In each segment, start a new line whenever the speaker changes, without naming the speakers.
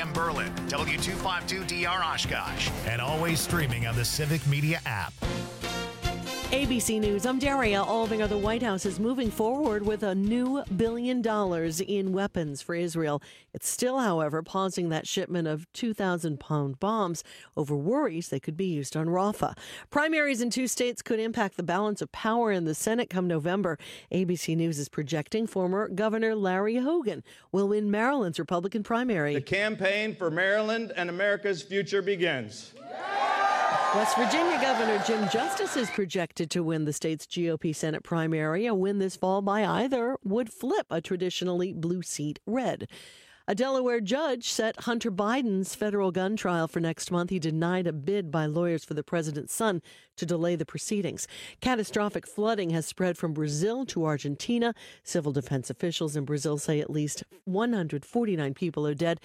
FM Berlin, W252DR Oshkosh, and always streaming on the Civic Media app.
ABC News, I'm Daria Aldinger. The White House is moving forward with a new $1 billion in weapons for Israel. It's still, however, pausing that shipment of 2,000-pound bombs over worries they could be used on Rafah. Primaries in 2 states could impact the balance of power in the Senate come November. ABC News is projecting former Governor Larry Hogan will win Maryland's Republican primary.
The campaign for Maryland and America's future begins.
West Virginia Governor Jim Justice is projected to win the state's GOP Senate primary. A win this fall by either would flip a traditionally blue seat red. A Delaware judge set Hunter Biden's federal gun trial for next month. He denied a bid by lawyers for the president's son to delay the proceedings. Catastrophic flooding has spread from Brazil to Argentina. Civil defense officials in Brazil say at least 149 people are dead,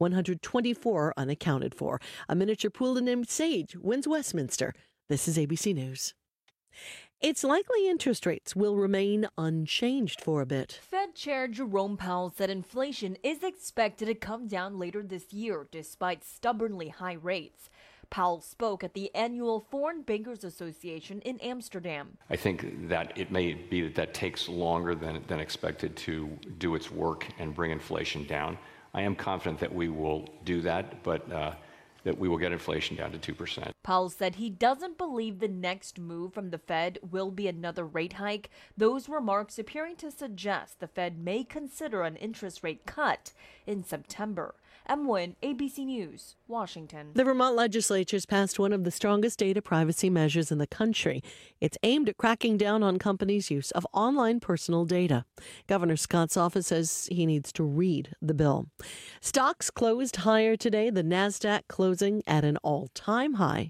124 unaccounted for. A miniature poodle named Sage wins Westminster. This is ABC News. It's likely interest rates will remain unchanged for a bit.
Fed Chair Jerome Powell said inflation is expected to come down later this year despite stubbornly high rates. Powell spoke at the annual Foreign Bankers Association in Amsterdam.
I think that it may be that takes longer than expected to do its work and bring inflation down. I am confident that we will do that, but that we will get inflation down to 2%.
Powell said he doesn't believe the next move from the Fed will be another rate hike, those remarks appearing to suggest the Fed may consider an interest rate cut in September. Em Nguyen, ABC News, Washington.
The Vermont legislature has passed one of the strongest data privacy measures in the country. It's aimed at cracking down on companies' use of online personal data. Governor Scott's office says he needs to read the bill. Stocks closed higher today, the NASDAQ closing at an all-time high.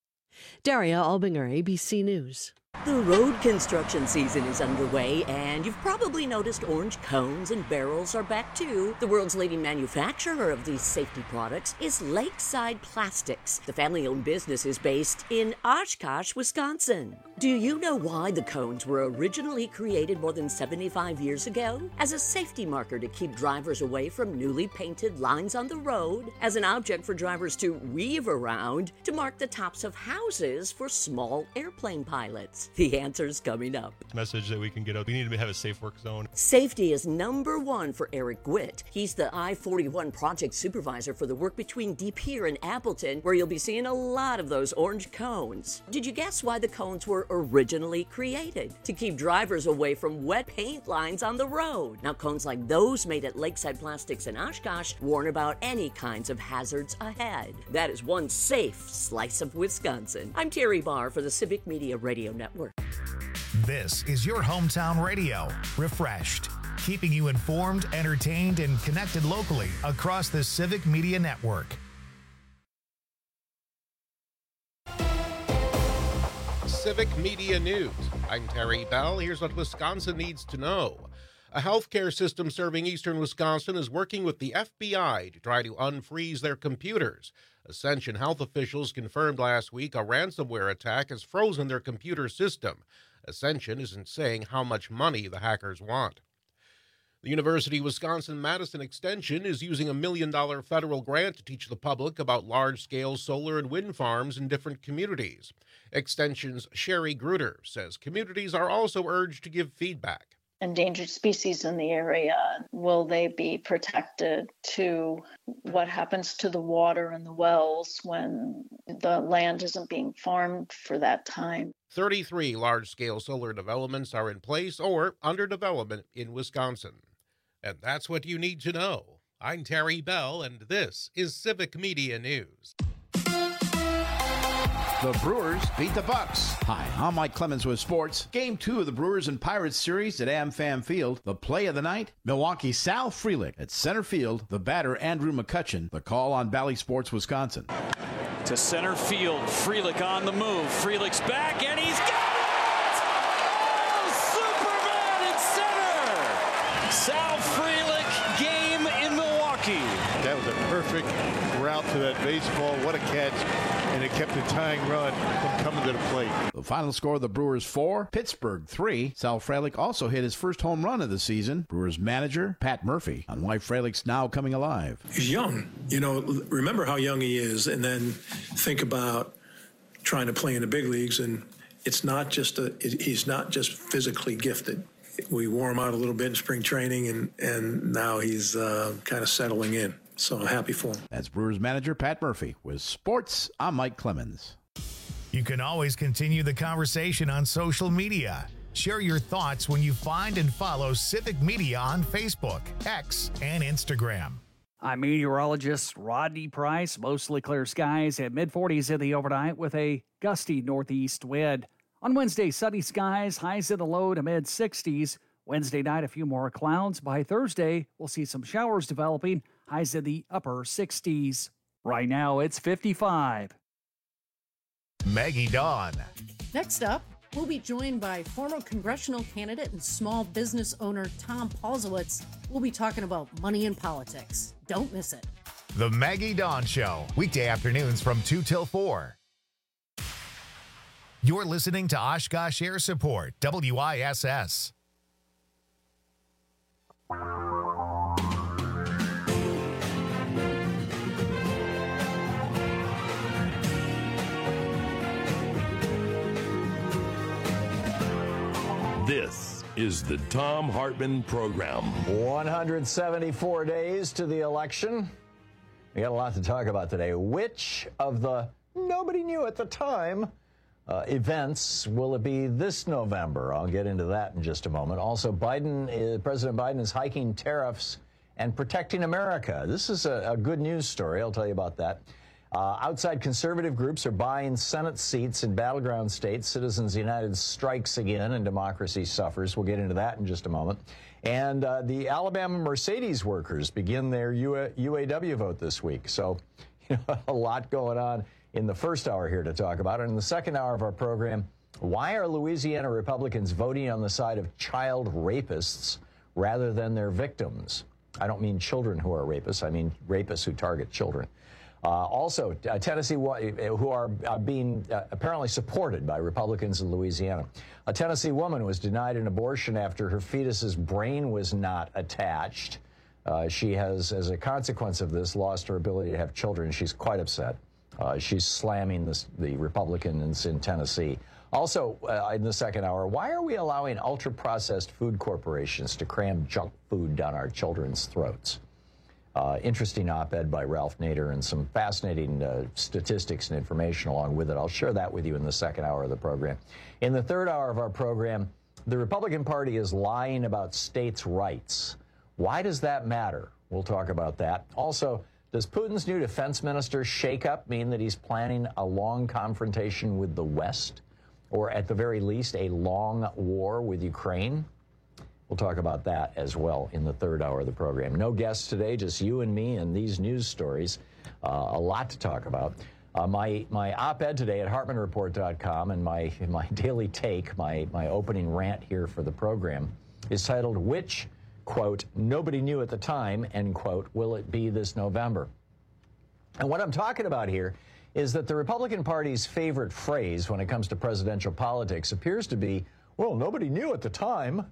Daria Albinger, ABC News.
The road construction season is underway, and you've probably noticed orange cones and barrels are back too. The world's leading manufacturer of these safety products is Lakeside Plastics. The family-owned business is based in Oshkosh, Wisconsin. Do you know why the cones were originally created more than 75 years ago? As a safety marker to keep drivers away from newly painted lines on the road, as an object for drivers to weave around, to mark the tops of houses for small airplane pilots. The answer's coming up.
Message that we can get out. We need to have a safe work zone.
Safety is number one for Eric Gwitt. He's the I-41 project supervisor for the work between De Pere and Appleton, where you'll be seeing a lot of those orange cones. Did you guess why the cones were originally created? To keep drivers away from wet paint lines on the road. Now, cones like those made at Lakeside Plastics in Oshkosh warn about any kinds of hazards ahead. That is one safe slice of Wisconsin. I'm Terry Barr for the Civic Media Radio Network.
This is your hometown radio, refreshed, keeping you informed, entertained, and connected locally across the Civic Media Network.
Civic Media News. I'm Terry Bell. Here's what Wisconsin needs to know. A healthcare system serving eastern Wisconsin is working with the FBI to try to unfreeze their computers. Ascension health officials confirmed last week a ransomware attack has frozen their computer system. Ascension isn't saying how much money the hackers want. The University of Wisconsin-Madison Extension is using a $1 million federal grant to teach the public about large-scale solar and wind farms in different communities. Extension's Sherry Gruder says communities are also urged to give feedback.
Endangered species in the area, will they be protected? To what happens to the water and the wells when the land isn't being farmed for that time? 33
large-scale solar developments are in place or under development in Wisconsin. And that's what you need to know. I'm Terry Bell, and this is Civic Media News.
The Brewers beat the Bucks. Hi, I'm Mike Clemens with sports. Game 2 of the Brewers and Pirates series at AmFam Field. The play of the night, Milwaukee's Sal Frelick at center field. The batter, Andrew McCutchen. The call on Bally Sports, Wisconsin.
To center field, Frelick on the move. Frelick's back, and he's got it! Oh, Superman in center! Sal Frelick, game in Milwaukee.
That was a perfect route to that baseball. What a catch. And it kept the tying run from coming to the plate.
The final score, the Brewers 4, Pittsburgh 3. Sal Frelick also hit his first home run of the season. Brewers manager Pat Murphy on why Frelick's now coming alive.
He's young. Remember how young he is, and then think about trying to play in the big leagues, and it's not just he's not just physically gifted. We wore him out a little bit in spring training, and now he's kind of settling in. So I'm happy for him.
That's Brewers manager Pat Murphy. With sports, I'm Mike Clemens.
You can always continue the conversation on social media. Share your thoughts when you find and follow Civic Media on Facebook, X, and Instagram.
I'm meteorologist Rodney Price. Mostly clear skies at mid-40s in the overnight with a gusty northeast wind. On Wednesday, sunny skies, highs in the low to mid-60s. Wednesday night, a few more clouds. By Thursday, we'll see some showers developing, highs in the upper 60s. Right now, it's 55.
Maggie Dawn.
Next up, we'll be joined by former congressional candidate and small business owner Tom Paulsowitz. We'll be talking about money and politics. Don't miss it.
The Maggie Dawn Show, weekday afternoons from 2 till 4. You're listening to Oshkosh Air Support, WISS.
This is the Thom Hartmann Program.
174 days to the election. We got a lot to talk about today. Which of the nobody knew at the time events will it be this November? I'll get into that in just a moment. Also, President Biden is hiking tariffs and protecting America. This is a good news story. I'll tell you about that. Outside conservative groups are buying Senate seats in battleground states. Citizens United strikes again and democracy suffers. We'll get into that in just a moment. And the Alabama Mercedes workers begin their UAW vote this week. So, a lot going on in the first hour here to talk about. And in the second hour of our program, why are Louisiana Republicans voting on the side of child rapists rather than their victims? I don't mean children who are rapists. I mean rapists who target children. Also, Tennessee, who are being apparently supported by Republicans in Louisiana. A Tennessee woman was denied an abortion after her fetus's brain was not attached. She has, as a consequence of this, lost her ability to have children. She's quite upset. She's slamming the Republicans in Tennessee. Also, in the second hour, why are we allowing ultra-processed food corporations to cram junk food down our children's throats? Interesting op-ed by Ralph Nader and some fascinating statistics and information along with it. I'll share that with you in the second hour of the program. In the third hour of our program, the Republican Party is lying about states' rights. Why does that matter? We'll talk about that. Also, does Putin's new defense minister shakeup mean that he's planning a long confrontation with the West? Or at the very least, a long war with Ukraine? We'll talk about that as well in the third hour of the program. No guests today, just you and me and these news stories. A lot to talk about. My op-ed today at HartmannReport.com and my daily take, my opening rant here for the program, is titled, Which, quote, nobody knew at the time, end quote, will it be this November? And what I'm talking about here is that the Republican Party's favorite phrase when it comes to presidential politics appears to be, well, nobody knew at the time.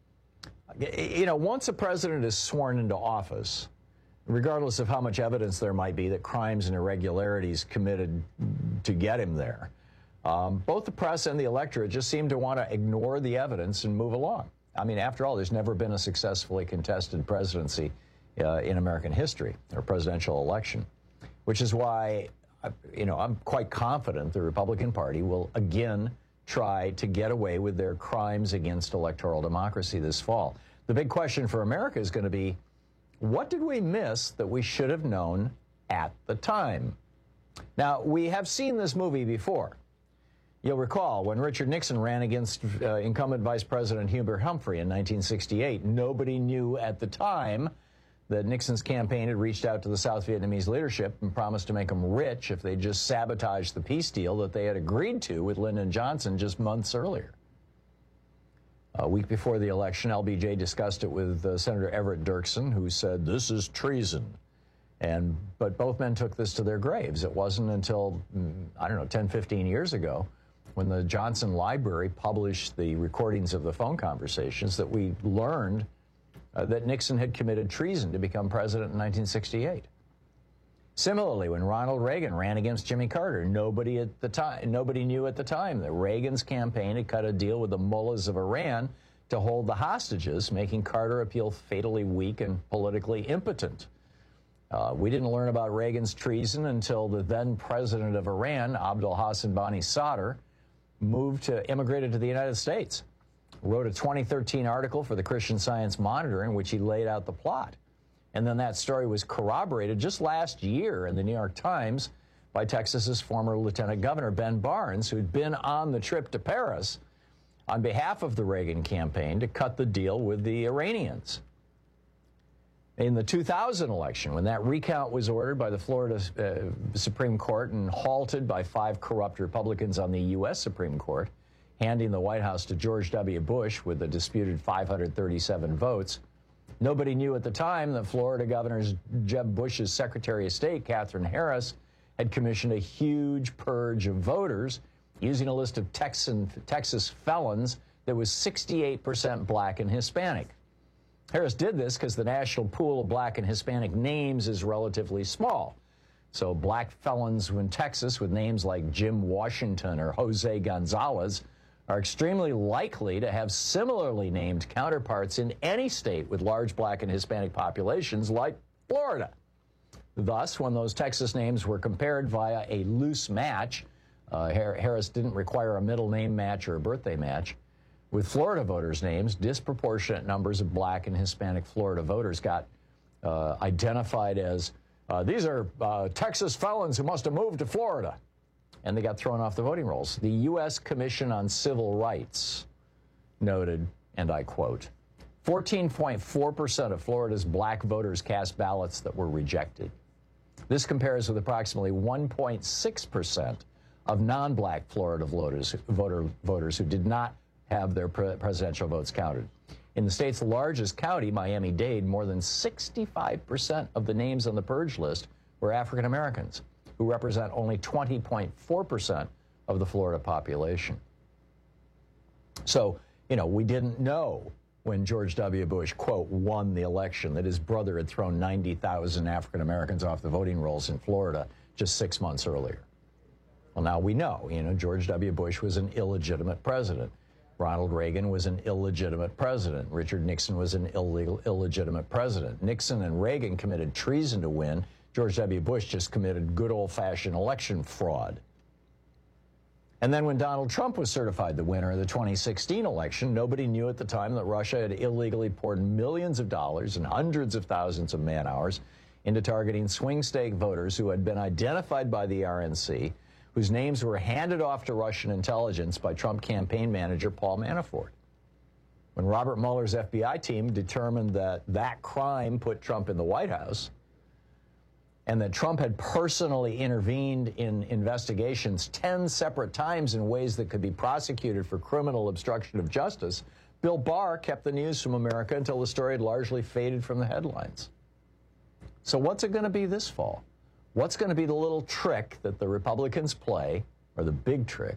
Once a president is sworn into office, regardless of how much evidence there might be that crimes and irregularities committed to get him there, both the press and the electorate just seem to want to ignore the evidence and move along. I mean, after all, there's never been a successfully contested presidency in American history, or presidential election, which is why, I'm quite confident the Republican Party will again try to get away with their crimes against electoral democracy this fall. The big question for America is going to be, what did we miss that we should have known at the time? Now, we have seen this movie before. You'll recall when Richard Nixon ran against incumbent Vice President Hubert Humphrey in 1968, nobody knew at the time that Nixon's campaign had reached out to the South Vietnamese leadership and promised to make them rich if they just sabotaged the peace deal that they had agreed to with Lyndon Johnson just months earlier. A week before the election, LBJ discussed it with Senator Everett Dirksen, who said, this is treason. But both men took this to their graves. It wasn't until, 10, 15 years ago when the Johnson Library published the recordings of the phone conversations that we learned that Nixon had committed treason to become president in 1968. Similarly, when Ronald Reagan ran against Jimmy Carter, nobody knew at the time that Reagan's campaign had cut a deal with the mullahs of Iran to hold the hostages, making Carter appear fatally weak and politically impotent. We didn't learn about Reagan's treason until the then president of Iran, Abdul Hassan Bani Sadr, immigrated to the United States, wrote a 2013 article for the Christian Science Monitor in which he laid out the plot. And then that story was corroborated just last year in the New York Times by Texas's former Lieutenant Governor Ben Barnes, who'd been on the trip to Paris on behalf of the Reagan campaign to cut the deal with the Iranians. In the 2000 election, when that recount was ordered by the Florida Supreme Court and halted by 5 corrupt Republicans on the U.S. Supreme Court, handing the White House to George W. Bush with a disputed 537 votes, nobody knew at the time that Florida Governor Jeb Bush's Secretary of State, Katherine Harris, had commissioned a huge purge of voters using a list of Texas felons that was 68% black and Hispanic. Harris did this because the national pool of black and Hispanic names is relatively small. So black felons in Texas with names like Jim Washington or Jose Gonzalez are extremely likely to have similarly named counterparts in any state with large black and Hispanic populations like Florida. Thus, when those Texas names were compared via a loose match, Harris didn't require a middle name match or a birthday match. With Florida voters' names, disproportionate numbers of black and Hispanic Florida voters got identified as, these are Texas felons who must have moved to Florida. And they got thrown off the voting rolls. The U.S. Commission on Civil Rights noted, and I quote, 14.4% of Florida's black voters cast ballots that were rejected. This compares with approximately 1.6% of non-black Florida voters who did not have their presidential votes counted. In the state's largest county, Miami-Dade, more than 65% of the names on the purge list were African Americans, who represent only 20.4% of the Florida population. So, we didn't know when George W. Bush, quote, won the election that his brother had thrown 90,000 African Americans off the voting rolls in Florida just 6 months earlier. Well, now we know, George W. Bush was an illegitimate president. Ronald Reagan was an illegitimate president. Richard Nixon was an illegitimate president. Nixon and Reagan committed treason to win. George W. Bush just committed good old-fashioned election fraud. And then when Donald Trump was certified the winner of the 2016 election, nobody knew at the time that Russia had illegally poured millions of dollars and hundreds of thousands of man-hours into targeting swing state voters who had been identified by the RNC, whose names were handed off to Russian intelligence by Trump campaign manager Paul Manafort. When Robert Mueller's FBI team determined that that crime put Trump in the White House, and that Trump had personally intervened in investigations 10 separate times in ways that could be prosecuted for criminal obstruction of justice, Bill Barr kept the news from America until the story had largely faded from the headlines. So what's it going to be this fall? What's going to be the little trick that the Republicans play, or the big trick?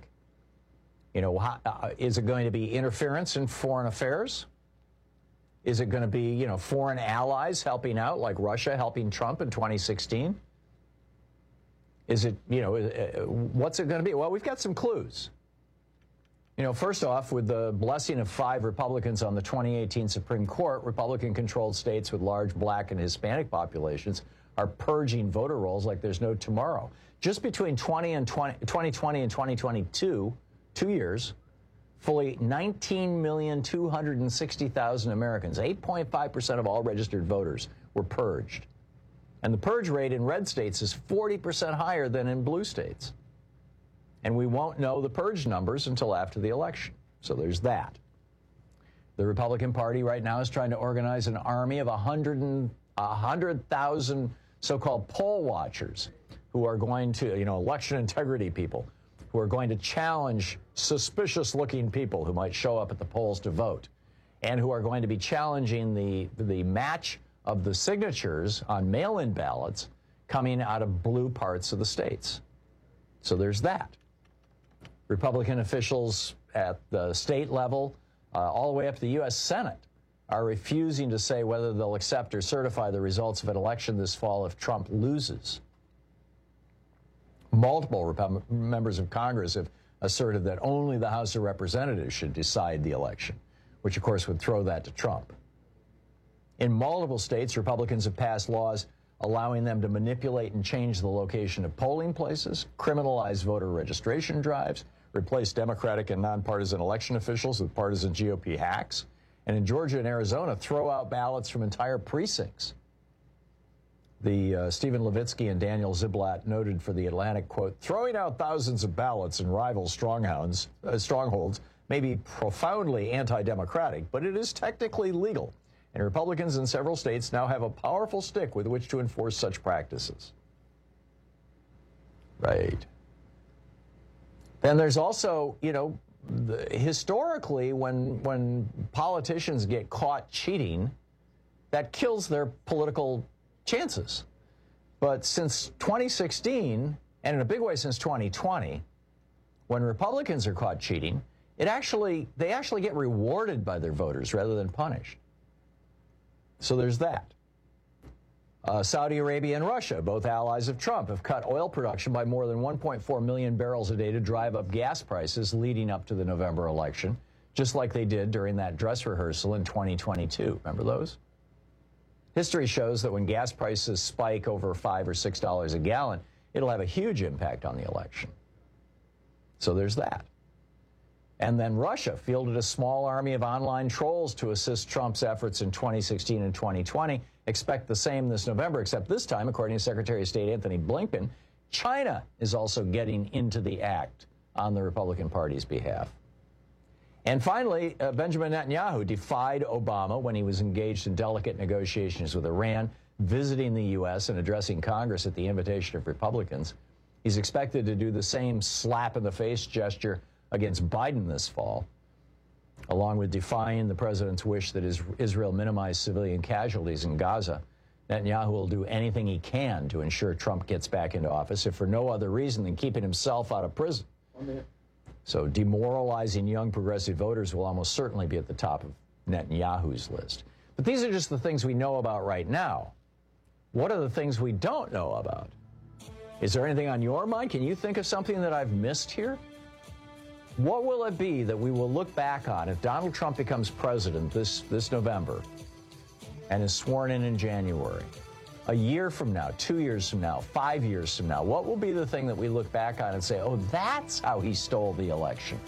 Is it going to be interference in foreign affairs? Is it going to be, foreign allies helping out, like Russia helping Trump in 2016? Is it, what's it going to be? Well, we've got some clues. First off, with the blessing of 5 Republicans on the 2018 Supreme Court, Republican-controlled states with large black and Hispanic populations are purging voter rolls like there's no tomorrow. Just between 2020 and 2022, 2 years, fully 19,260,000 Americans, 8.5% of all registered voters, were purged. And the purge rate in red states is 40% higher than in blue states. And we won't know the purge numbers until after the election. So there's that. The Republican Party right now is trying to organize an army of 100,000 so-called poll watchers who are going to, election integrity people, who are going to challenge suspicious-looking people who might show up at the polls to vote, and who are going to be challenging the match of the signatures on mail-in ballots coming out of blue parts of the states. So there's that. Republican officials at the state level, all the way up to the U.S. Senate, are refusing to say whether they'll accept or certify the results of an election this fall if Trump loses. Multiple members of Congress have asserted that only the House of Representatives should decide the election, which of course would throw that to Trump. In multiple states, Republicans have passed laws allowing them to manipulate and change the location of polling places, criminalize voter registration drives, replace Democratic and nonpartisan election officials with partisan GOP hacks, and in Georgia and Arizona, throw out ballots from entire precincts. The Stephen Levitsky and Daniel Ziblatt noted for The Atlantic, quote, throwing out thousands of ballots in rival strongholds may be profoundly anti-democratic, but it is technically legal. And Republicans in several states now have a powerful stick with which to enforce such practices. Right. Then there's also, you know, historically, when politicians get caught cheating, that kills their political chances. But since 2016, and in a big way since 2020, when Republicans are caught cheating, they actually get rewarded by their voters rather than punished. So there's that. Saudi Arabia and Russia, both allies of Trump, have cut oil production by more than 1.4 million barrels a day to drive up gas prices leading up to the November election, just like they did during that dress rehearsal in 2022. Remember those? History shows that when gas prices spike over $5 or $6 a gallon, it'll have a huge impact on the election. So there's that. And then Russia fielded a small army of online trolls to assist Trump's efforts in 2016 and 2020. Expect the same this November, except this time, according to Secretary of State Anthony Blinken, China is also getting into the act on the Republican Party's behalf. And finally, Benjamin Netanyahu defied Obama when he was engaged in delicate negotiations with Iran, visiting the U.S. and addressing Congress at the invitation of Republicans. He's expected to do the same slap-in-the-face gesture against Biden this fall, along with defying the president's wish that Israel minimize civilian casualties in Gaza. Netanyahu will do anything he can to ensure Trump gets back into office, if for no other reason than keeping himself out of prison. So demoralizing young progressive voters will almost certainly be at the top of Netanyahu's list. But these are just the things we know about right now. What are the things we don't know about? Is there anything on your mind? Can you think of something that I've missed here? What will it be that we will look back on if Donald Trump becomes president this November and is sworn in January? A year from now, 2 years from now, 5 years from now, what will be the thing that we look back on and say, oh, that's how he stole the election?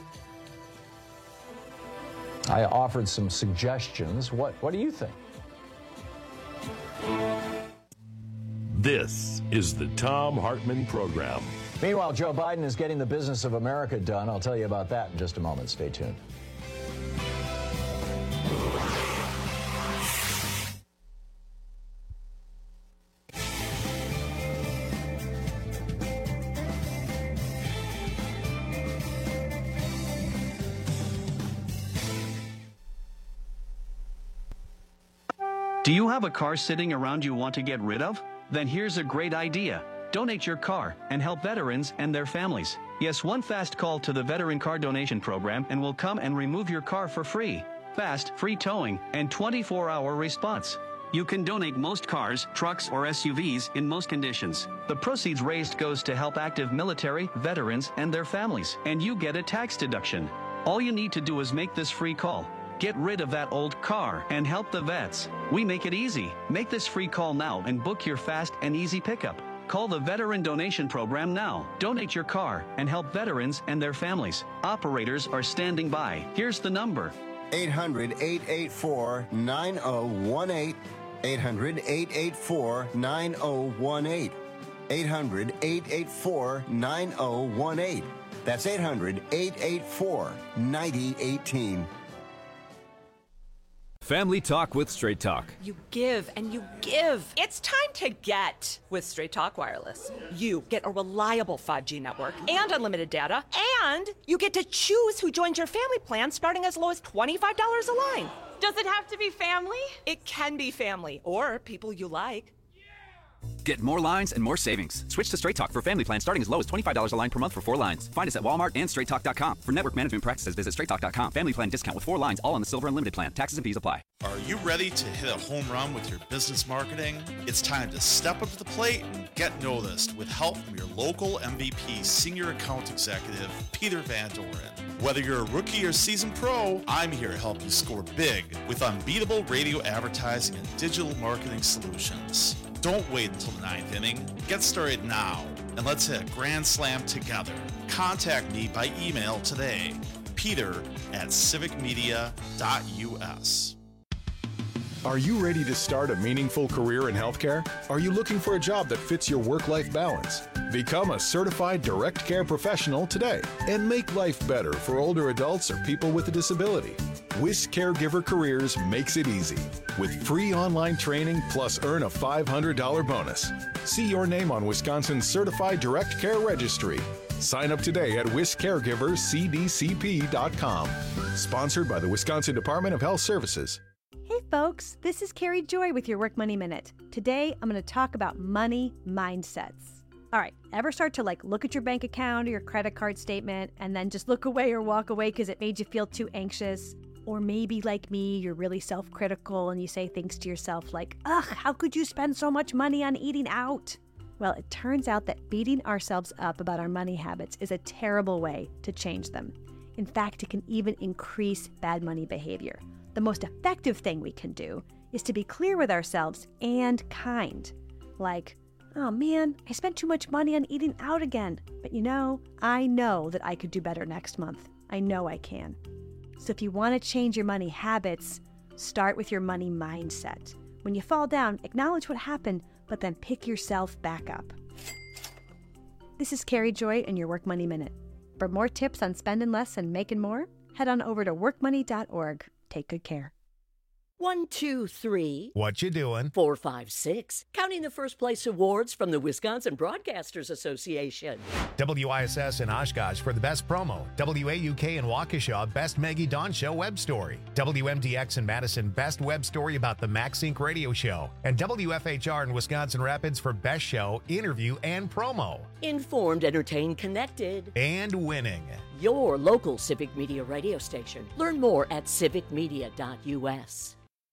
I offered some suggestions. What do you think?
This is the Thom Hartmann Program.
Meanwhile, Joe Biden is getting the business of America done. I'll tell you about that in just a moment. Stay tuned.
Do you have a car sitting around you want to get rid of? Then here's a great idea. Donate your car and help veterans and their families. Yes, one fast call to the Veteran Car Donation Program and we'll come and remove your car for free. Fast, free towing, and 24-hour response. You can donate most cars, trucks, or SUVs in most conditions. The proceeds raised goes to help active military, veterans, and their families. And you get a tax deduction. All you need to do is make this free call. Get rid of that old car and help the vets. We make it easy. Make this free call now and book your fast and easy pickup. Call the Veteran Donation Program now. Donate your car and help veterans and their families. Operators are standing by. Here's the number.
800-884-9018. 800-884-9018. 800-884-9018. That's 800-884-9018.
Family Talk with Straight Talk.
You give and you give. It's time to get with Straight Talk Wireless. You get a reliable 5G network and unlimited data, and you get to choose who joins your family plan starting as low as $25 a line.
Does it have to be family?
It can be family or people you like.
Get more lines and more savings. Switch to Straight Talk for family plans starting as low as $25 a line per month for 4 lines. Find us at Walmart and StraightTalk.com. For network management practices, visit StraightTalk.com. Family plan discount with 4 lines, all on the Silver Unlimited plan. Taxes and fees apply.
Are you ready to hit a home run with your business marketing? It's time to step up to the plate and get noticed with help from your local MVP Senior Account Executive, Peter Van Doren. Whether you're a rookie or seasoned pro, I'm here to help you score big with unbeatable radio advertising and digital marketing solutions. Don't wait until the 9th inning. Get started now, and let's hit a grand slam together. Contact me by email today, peter@civicmedia.us.
Are you ready to start a meaningful career in healthcare? Are you looking for a job that fits your work-life balance? Become a certified direct care professional today and make life better for older adults or people with a disability. WIS Caregiver Careers makes it easy with free online training plus earn a $500 bonus. See your name on Wisconsin's Certified Direct Care Registry. Sign up today at wiscaregivercdcp.com. Sponsored by the Wisconsin Department of Health Services.
Hey folks, this is Carrie Joy with your Work Money Minute. Today I'm going to talk about money mindsets. All right, ever start to look at your bank account or your credit card statement and then just look away or walk away because it made you feel too anxious? Or maybe like me, you're really self-critical and you say things to yourself like, ugh, how could you spend so much money on eating out? Well, it turns out that beating ourselves up about our money habits is a terrible way to change them. In fact, it can even increase bad money behavior. The most effective thing we can do is to be clear with ourselves and kind. Like, oh man, I spent too much money on eating out again. But I know that I could do better next month. I know I can. So if you want to change your money habits, start with your money mindset. When you fall down, acknowledge what happened, but then pick yourself back up. This is Carrie Joy in your Work Money Minute. For more tips on spending less and making more, head on over to workmoney.org. Take good care.
1, 2, 3.
What you doing?
4, 5, 6. Counting the first place awards from the Wisconsin Broadcasters Association.
WISS in Oshkosh for the best promo. WAUK in Waukesha, best Maggie Dawn Show web story. WMDX in Madison, best web story about the MaxSync radio show. And WFHR in Wisconsin Rapids for best show, interview, and promo.
Informed, entertained, connected.
And winning.
Your local Civic Media radio station. Learn more at civicmedia.us.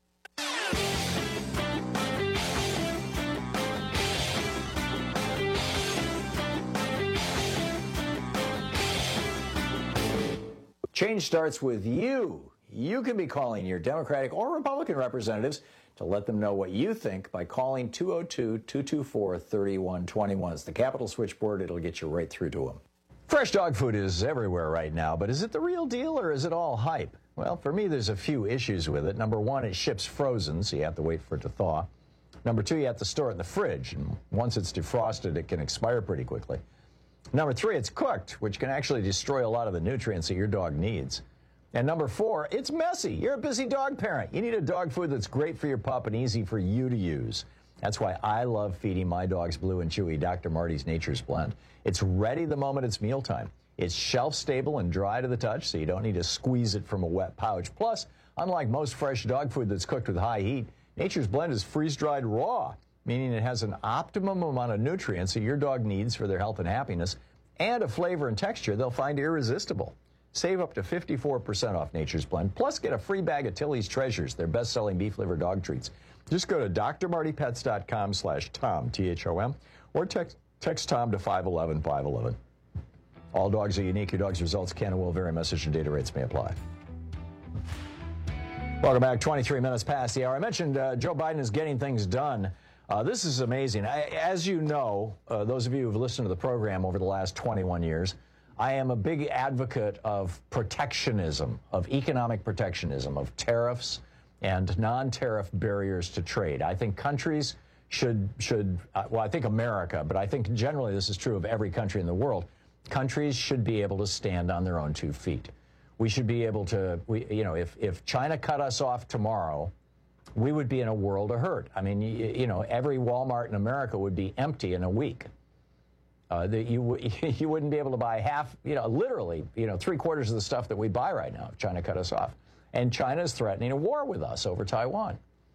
Change starts with you. You can be calling your Democratic or Republican representatives to let them know what you think by calling 202-224-3121. It's the Capitol switchboard. It'll get you right through to them. Fresh dog food is everywhere right now, but is it the real deal or is it all hype? Well, for me, there's a few issues with it. Number one, it ships frozen, so you have to wait for it to thaw. Number two, you have to store it in the fridge, and once it's defrosted, it can expire pretty quickly. Number three, it's cooked, which can actually destroy a lot of the nutrients that your dog needs. And number four, it's messy. You're a busy dog parent. You need a dog food that's great for your pup and easy for you to use. That's why I love feeding my dogs Blue and Chewy Dr. Marty's Nature's Blend. It's ready the moment it's mealtime. It's shelf-stable and dry to the touch, so you don't need to squeeze it from a wet pouch. Plus, unlike most fresh dog food that's cooked with high heat, Nature's Blend is freeze-dried raw, meaning it has an optimum amount of nutrients that your dog needs for their health and happiness, and a flavor and texture they'll find irresistible. Save up to 54% off Nature's Blend, plus get a free bag of Tilly's Treasures, their best-selling beef liver dog treats. Just go to drmartypets.com/Tom, T-H-O-M, or text Tom to 511-511. All dogs are unique. Your dog's results can and will vary. Message and data rates may apply. Welcome back. 23 minutes past the hour. I mentioned Joe Biden is getting things done. This is amazing. As you know, those of you who have listened to the program over the last 21 years, I am a big advocate of protectionism, of economic protectionism, of tariffs and non-tariff barriers to trade. I think countries should well, I think America, but I think generally this is true of every country in the world. Countries should be able to stand on their own 2 feet. We should be able to, if China cut us off tomorrow, we would be in a world of hurt. I mean, every Walmart in America would be empty in a week. You wouldn't be able to buy half, literally, 3/4 of the stuff that we buy right now if China cut us off. And China is threatening a war with us over Taiwan.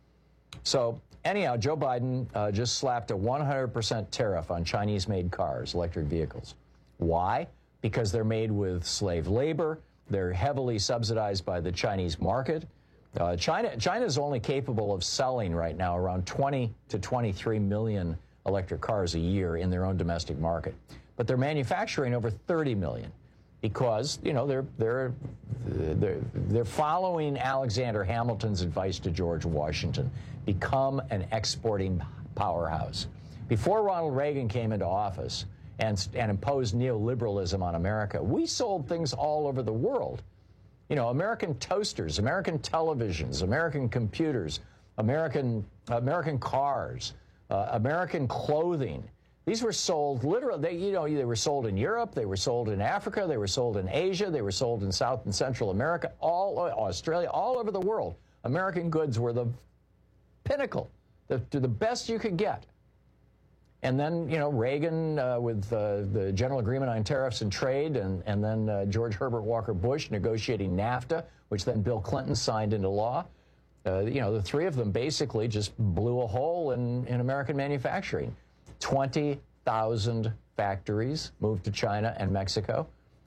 So anyhow, Joe Biden just slapped a 100% tariff on Chinese-made cars, electric vehicles. Why? Because they're made with slave labor. They're heavily subsidized by the Chinese market. China is only capable of selling right now around 20 to 23 million electric cars a year in their own domestic market. But they're manufacturing over 30 million because, you know, they're following Alexander Hamilton's advice to George Washington: become an exporting powerhouse. Before Ronald Reagan came into office and imposed neoliberalism on America, we sold things all over the world. You know, American toasters, American televisions, American computers, American cars, American clothing. These were sold literally, they were sold in Europe, they were sold in Africa, they were sold in Asia, they were sold in South and Central America, Australia, all over the world. American goods were the pinnacle, the best you could get. And then, you know, Reagan with the General Agreement on Tariffs and Trade, and then George Herbert Walker Bush negotiating NAFTA, which then Bill Clinton signed into law. You know, the three of them basically just blew a hole in American manufacturing. 20,000 factories moved to China and Mexico.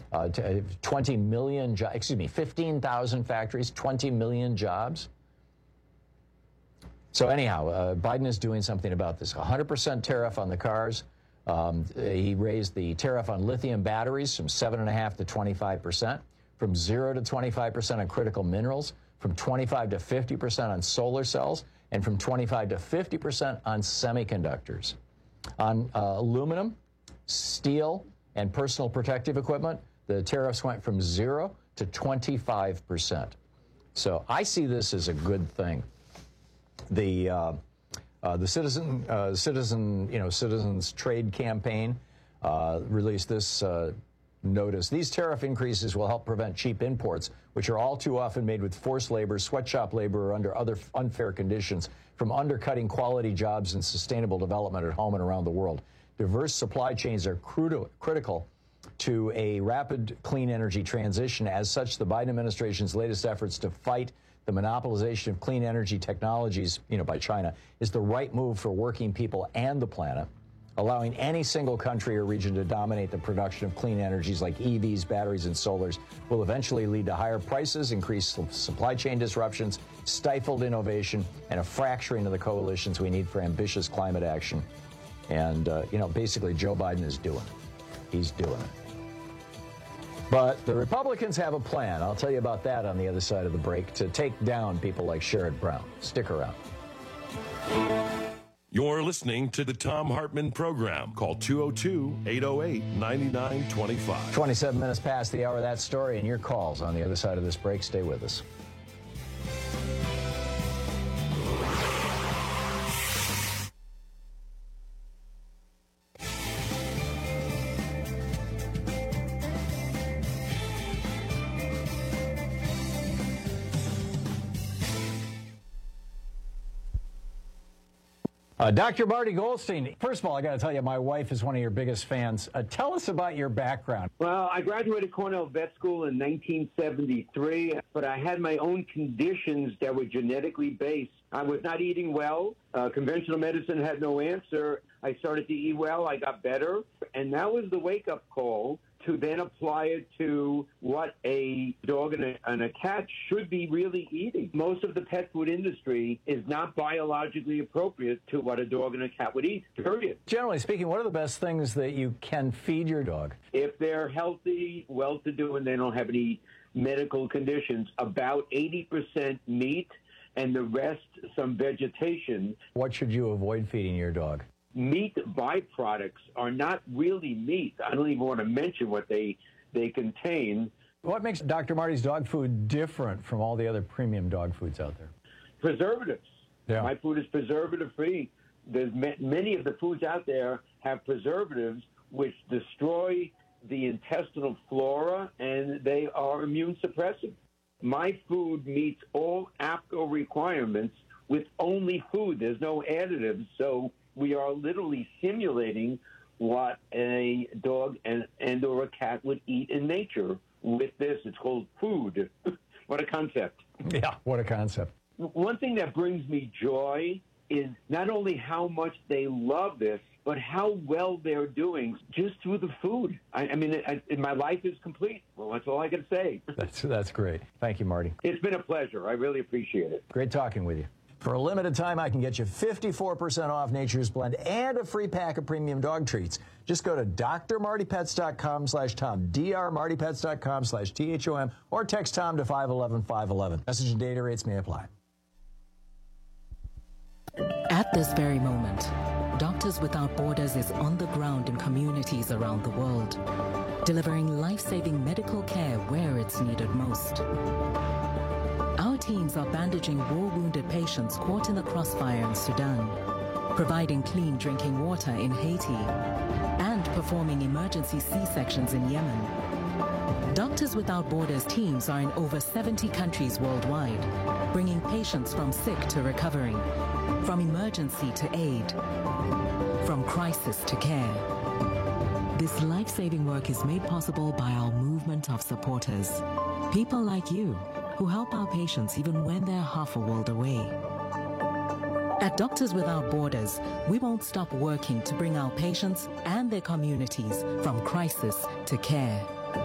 15,000 factories, 20 million jobs. So anyhow, Biden is doing something about this. 100% tariff on the cars. He raised the tariff on lithium batteries from 7.5% to 25%, from 0 to 25% on critical minerals, from 25 to 50% on solar cells, and from 25 to 50% on semiconductors. On aluminum, steel, and personal protective equipment, the tariffs went from 0 to 25%. So I see this as a good thing. The Citizens Trade Campaign released this notice. These tariff increases will help prevent cheap imports, which are all too often made with forced labor, sweatshop labor, or under other unfair conditions, from undercutting quality jobs and sustainable development at home and around the world. Diverse supply chains are critical to a rapid clean energy transition. As such, the Biden administration's latest efforts to fight the monopolization of clean energy technologies, by China, is the right move for working people and the planet. Allowing any single country or region to dominate the production of clean energies like EVs, batteries, and solars will eventually lead to higher prices, increased supply chain disruptions, stifled innovation, and a fracturing of the coalitions we need for ambitious climate action. And, basically Joe Biden is doing it. He's doing it. But the Republicans have a plan. I'll tell you about that on the other side of the break, to take down people like Sherrod Brown. Stick around.
You're listening to the Thom Hartmann Program. Call 202-808-9925.
27 minutes past the hour of that story, and your calls on the other side of this break. Stay with us. Dr. Marty Goldstein, first of all, I got to tell you, my wife is one of your biggest fans. Tell us about your background.
Well, I graduated Cornell Vet School in 1973, but I had my own conditions that were genetically based. I was not eating well. Conventional medicine had no answer. I started to eat well. I got better. And that was the wake-up call to then apply it to what a dog and a cat should be really eating. Most of the pet food industry is not biologically appropriate to what a dog and a cat would eat, period.
Generally speaking, what are the best things that you can feed your dog?
If they're healthy, well-to-do, and they don't have any medical conditions, about 80% meat and the rest some vegetation.
What should you avoid feeding your dog?
Meat byproducts are not really meat. I don't even want to mention what they contain.
What makes Dr. Marty's dog food different from all the other premium dog foods out there?
Preservatives.
Yeah.
My food is preservative-free. There's many of the foods out there have preservatives which destroy the intestinal flora, and they are immune suppressive. My food meets all APCO requirements with only food. There's no additives, so we are literally simulating what a dog and or a cat would eat in nature with this. It's called food. What a concept.
Yeah, what a concept.
One thing thing that brings me joy is not only how much they love this, but how well they're doing just through the food. I mean, my life is complete. Well, that's all I can say.
That's great. Thank you, Marty.
It's been a pleasure. I really appreciate it.
Great talking with you. For a limited time, I can get you 54% off Nature's Blend and a free pack of premium dog treats. Just go to drmartypets.com/Tom, drmartypets.com/THOM, or text Tom to 511-511. Message and data rates may apply.
At this very moment, Doctors Without Borders is on the ground in communities around the world, delivering life-saving medical care where it's needed most. Our teams are bandaging war-wounded patients caught in the crossfire in Sudan, providing clean drinking water in Haiti, and performing emergency C-sections in Yemen. Doctors Without Borders teams are in over 70 countries worldwide, bringing patients from sick to recovering, from emergency to aid, from crisis to care. This life-saving work is made possible by our movement of supporters, people like you who help our patients even when they're half a world away. At Doctors Without Borders, we won't stop working to bring our patients and their communities from crisis to care.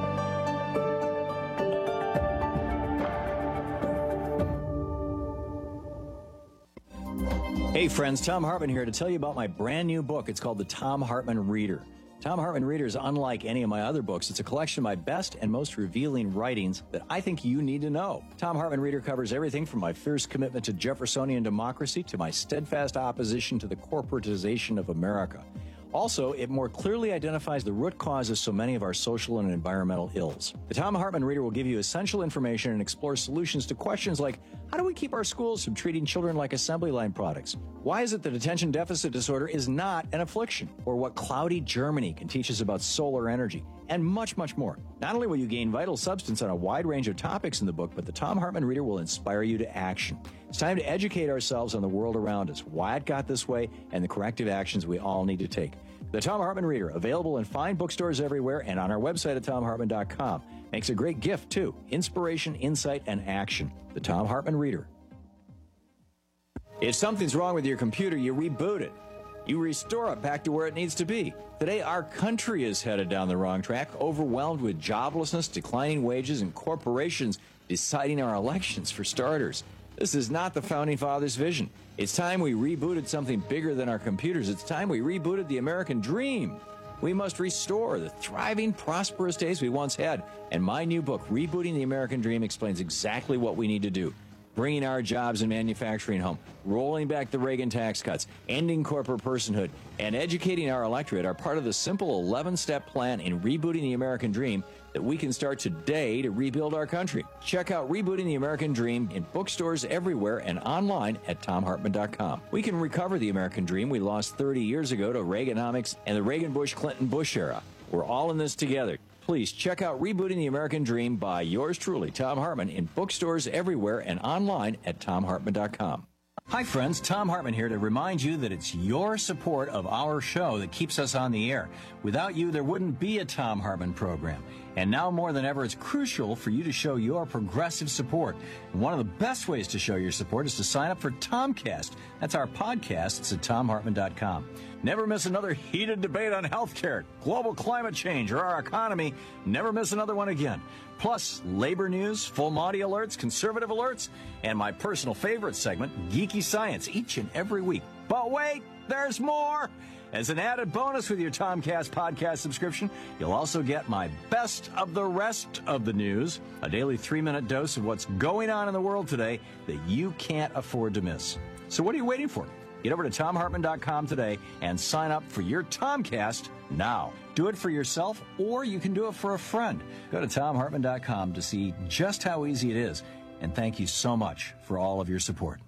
Hey friends, Tom Hartman here to tell you about my brand new book. It's called The Thom Hartman Reader. Thom Hartman Reader is unlike any of my other books. It's a collection of my best and most revealing writings that I think you need to know. Thom Hartman Reader covers everything from my fierce commitment to Jeffersonian democracy to my steadfast opposition to the corporatization of America. Also, it more clearly identifies the root cause of so many of our social and environmental ills. The Thom Hartman Reader will give you essential information and explore solutions to questions like, how do we keep our schools from treating children like assembly line products? Why is it that attention deficit disorder is not an affliction? Or what cloudy Germany can teach us about solar energy? And much, much more. Not only will you gain vital substance on a wide range of topics in the book, but the Thom Hartman Reader will inspire you to action. It's time to educate ourselves on the world around us, why it got this way, and the corrective actions we all need to take. The Thom Hartman Reader, available in fine bookstores everywhere and on our website at TomHartman.com. Makes a great gift, too. Inspiration, insight, and action. The Thom Hartman Reader. If something's wrong with your computer, you reboot it. You restore it back to where it needs to be. Today, our country is headed down the wrong track, overwhelmed with joblessness, declining wages, and corporations deciding our elections for starters. This is not the Founding Fathers' vision. It's time we rebooted something bigger than our computers. It's time we rebooted the American dream. We must restore the thriving, prosperous days we once had. And my new book, Rebooting the American Dream, explains exactly what we need to do. Bringing our jobs and manufacturing home, rolling back the Reagan tax cuts, ending corporate personhood, and educating our electorate are part of the simple 11-step plan in rebooting the American dream that we can start today to rebuild our country. Check out Rebooting the American Dream in bookstores everywhere and online at TomHartman.com. We can recover the American dream we lost 30 years ago to Reaganomics and the Reagan-Bush-Clinton-Bush era. We're all in this together. Please check out Rebooting the American Dream by yours truly, Thom Hartman, in bookstores everywhere and online at TomHartman.com. Hi friends, Thom Hartman here to remind you that it's your support of our show that keeps us on the air. Without you, there wouldn't be a Thom Hartman program. And now more than ever, it's crucial for you to show your progressive support. And one of the best ways to show your support is to sign up for Tomcast. That's our podcast. It's at TomHartman.com. Never miss another heated debate on healthcare, global climate change, or our economy. Never miss another one again. Plus, labor news, full Monty alerts, conservative alerts, and my personal favorite segment, Geeky Science, each and every week. But wait, there's more! As an added bonus with your Tomcast podcast subscription, you'll also get my best of the rest of the news, a daily 3-minute dose of what's going on in the world today that you can't afford to miss. So what are you waiting for? Get over to TomHartman.com today and sign up for your Tomcast now. Do it for yourself, or you can do it for a friend. Go to TomHartman.com to see just how easy it is. And thank you so much for all of your support.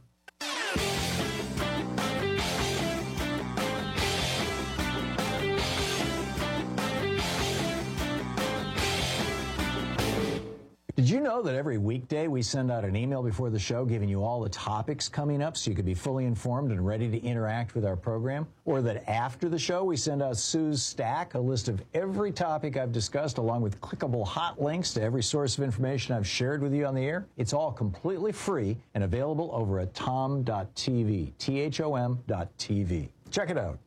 Did you know know that every weekday we send out an email before the show giving you all the topics coming up so you can be fully informed and ready to interact with our program? Or that after the show we send out Sue's Stack, a list of every topic I've discussed along with clickable hot links to every source of information I've shared with you on the air? It's all completely free and available over at tom.tv, THOM.tv. Check it out.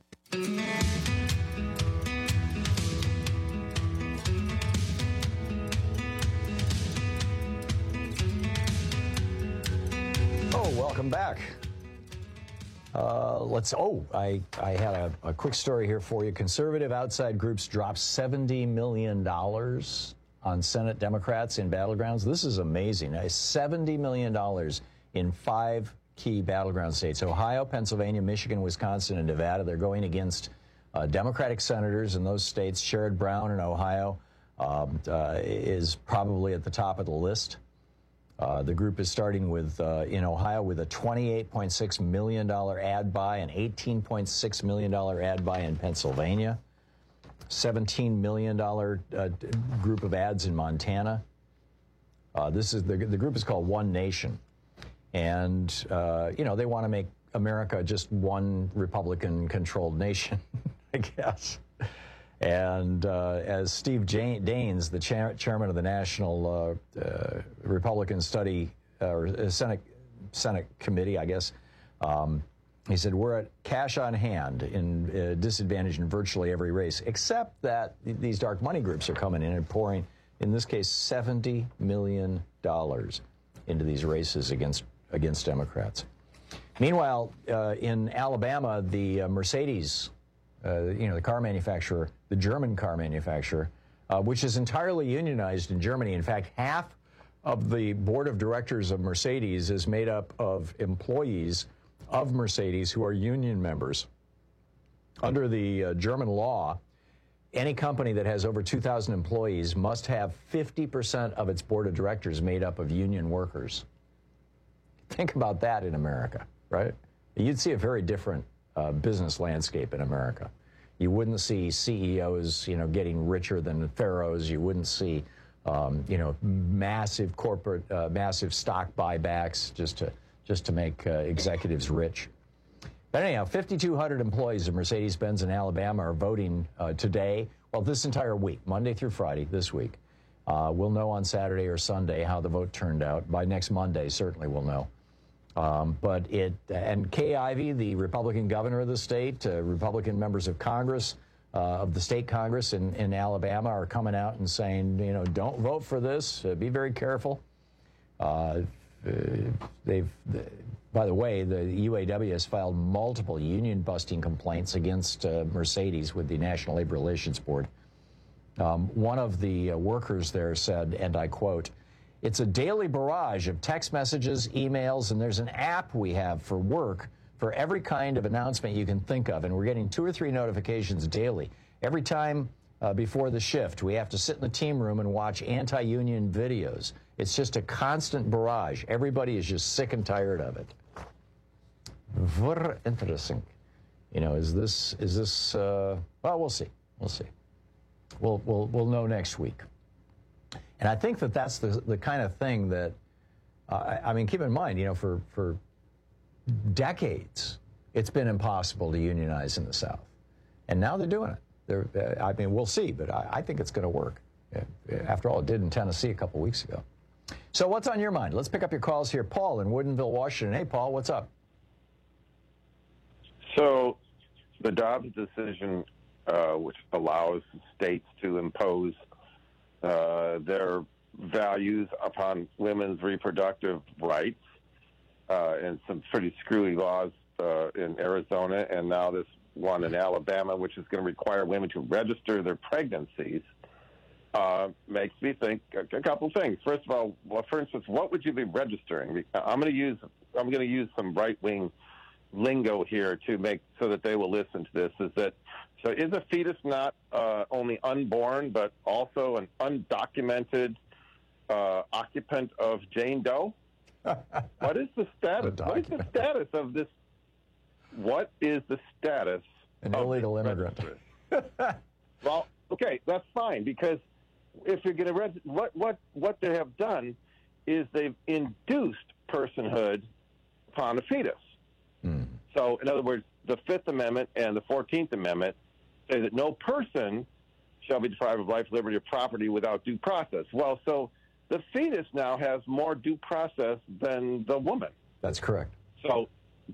Welcome back. I had a quick story here for you. Conservative outside groups dropped $70 million on Senate Democrats in battlegrounds. This is amazing. $70 million in 5 key battleground states: Ohio, Pennsylvania, Michigan, Wisconsin, and Nevada. They're going against Democratic senators in those states. Sherrod Brown in Ohio is probably at the top of the list. The group is starting with, in Ohio, with a $28.6 million ad buy, an $18.6 million ad buy in Pennsylvania, $17 million group of ads in Montana. The group is called One Nation. And, they want to make America just one Republican-controlled nation, I guess. And as Steve Daines, the chairman of the National Republican Study or Senate Committee, I guess, he said, we're at cash on hand in disadvantage in virtually every race, except that these dark money groups are coming in and pouring, in this case, $70 million into these races against Democrats. Meanwhile, in Alabama, the Mercedes, the car manufacturer, the German car manufacturer, which is entirely unionized in Germany. In fact, half of the board of directors of Mercedes is made up of employees of Mercedes who are union members. Under the German law, any company that has over 2,000 employees must have 50% of its board of directors made up of union workers. Think about that in America, right? You'd see a very different business landscape in America. You wouldn't see CEOs, getting richer than pharaohs. You wouldn't see, massive corporate, massive stock buybacks just to make executives rich. But anyhow, 5,200 employees of Mercedes-Benz in Alabama are voting today. Well, this entire week, Monday through Friday, this week. We'll know on Saturday or Sunday how the vote turned out. By next Monday, certainly we'll know. And Kay Ivey, the Republican governor of the state, Republican members of Congress, of the state Congress in Alabama are coming out and saying, don't vote for this. Be very careful. By the way, the UAW has filed multiple union-busting complaints against Mercedes with the National Labor Relations Board. One of the workers there said, and I quote, "It's a daily barrage of text messages, emails, and there's an app we have for work for every kind of announcement you can think of, and we're getting 2 or 3 notifications daily. Every time before the shift, we have to sit in the team room and watch anti-union videos. It's just a constant barrage. Everybody is just sick and tired of it." Very interesting. Is this? Well, we'll see. We'll see. We'll know next week. And I think that's the kind of thing that, keep in mind, for decades, it's been impossible to unionize in the South. And now they're doing it. We'll see, but I think it's going to work. After all, it did in Tennessee a couple weeks ago. So what's on your mind? Let's pick up your calls here. Paul in Woodinville, Washington. Hey, Paul, what's up?
So the Dobbs decision, which allows states to impose their values upon women's reproductive rights, and some pretty screwy laws in Arizona, and now this one in Alabama, which is going to require women to register their pregnancies, makes me think a couple things. First of all, for instance, what would you be registering? I'm going to use some right-wing lingo here to make so that they will listen to this. Is a fetus not only unborn but also an undocumented occupant of Jane Doe? What is the status? What is the status of this? What is the status?
An illegal immigrant.
Well, okay, that's fine, because if you're going to what they have done is they've induced personhood upon a fetus. So, in other words, the Fifth Amendment and the 14th Amendment say that no person shall be deprived of life, liberty, or property without due process. Well, so the fetus now has more due process than the woman.
That's correct.
So,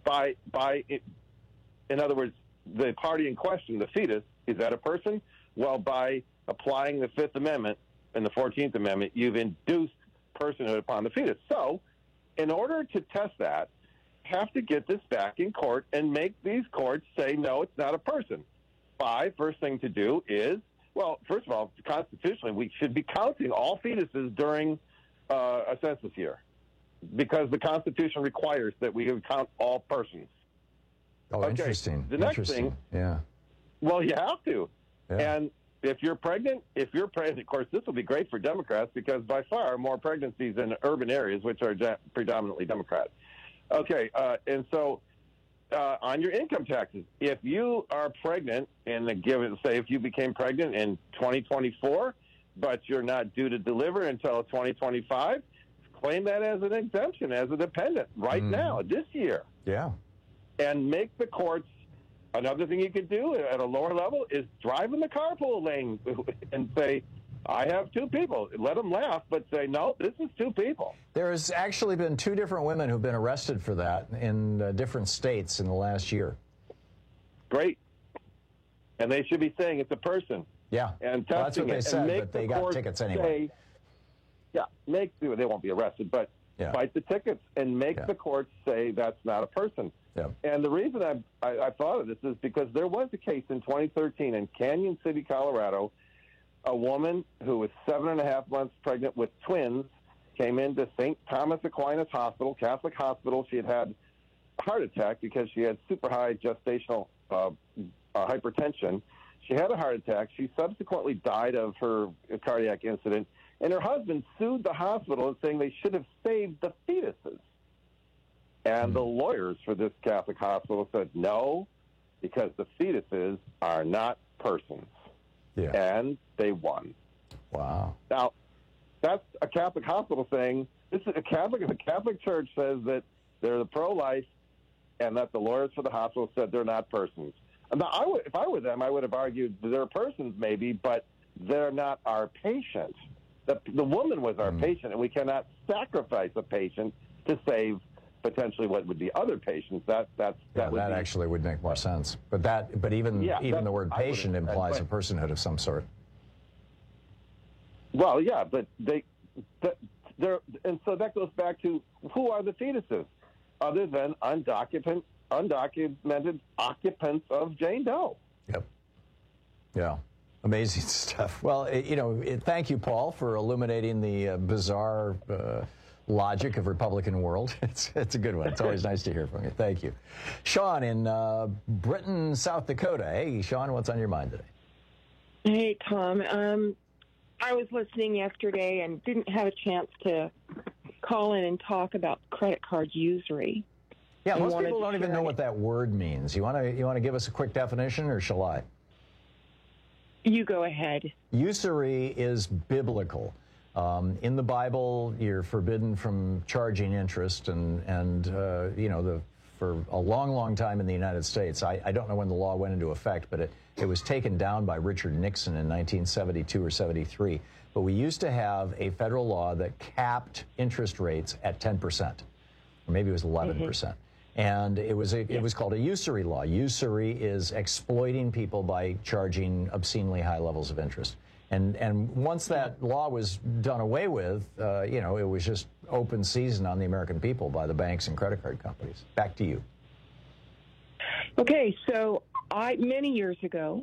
in other words, the party in question, the fetus, is that a person? Well, by applying the Fifth Amendment and the 14th Amendment, you've induced personhood upon the fetus. So, in order to test that, have to get this back in court and make these courts say, no, it's not a person. First thing to do is, well, first of all, constitutionally, we should be counting all fetuses during a census year because the Constitution requires that we count all persons.
Oh,
okay.
Interesting.
The next thing, well, you have to. Yeah. And if you're pregnant, of course, this will be great for Democrats because by far more pregnancies in urban areas, which are predominantly Democrat. Okay, and so on your income taxes, if you are pregnant, and say if you became pregnant in 2024, but you're not due to deliver until 2025, claim that as an exemption, as a dependent right now, this year.
Yeah.
And make the courts, another thing you could do at a lower level is drive in the carpool lane and say, I have two people. Let them laugh, but say, no, this is two people.
There has actually been two different women who've been arrested for that in different states in the last year.
Great. And they should be saying it's a person.
Yeah.
And
well, that's what they said, but they got tickets anyway.
They won't be arrested, but fight the tickets and make the courts say that's not a person.
Yeah.
And the reason I thought of this is because there was a case in 2013 in Canyon City, Colorado. A woman who was 7.5 months pregnant with twins came into St. Thomas Aquinas Hospital, Catholic hospital. She had had a heart attack because she had super high gestational hypertension. She had a heart attack. She subsequently died of her cardiac incident. And her husband sued the hospital saying they should have saved the fetuses. And the lawyers for this Catholic hospital said no, because the fetuses are not persons.
Yeah.
And they won.
Wow.
Now, that's a Catholic hospital saying, this is the Catholic Church says that they're the pro-life and that the lawyers for the hospital said they're not persons. Now, if I were them, I would have argued they're persons maybe, but they're not our patient. The woman was our patient, and we cannot sacrifice a patient to save potentially what would be other patients. That
actually would make more sense. But even the word patient implies a personhood of some sort.
Well, yeah, but and so that goes back to who are the fetuses, other than undocumented occupants of Jane Doe.
Yep. Yeah. Amazing stuff. Well, thank you, Paul, for illuminating the bizarre logic of Republican world. It's a good one. It's always nice to hear from you. Thank you. Sean in Britton, South Dakota. Hey, Sean, what's on your mind today?
Hey, Tom. I was listening yesterday and didn't have a chance to call in and talk about credit card usury.
Yeah, most people don't even know what that word means. You want to give us a quick definition, or shall I?
You go ahead.
Usury is biblical. In the Bible, you're forbidden from charging interest, and for a long, long time in the United States, I don't know when the law went into effect, but it was taken down by Richard Nixon in 1972 or 73. But we used to have a federal law that capped interest rates at 10%, or maybe it was 11%. And it was called a usury law. Usury is exploiting people by charging obscenely high levels of interest. And once that law was done away with, it was just open season on the American people by the banks and credit card companies. Back to you.
Okay, so many years ago,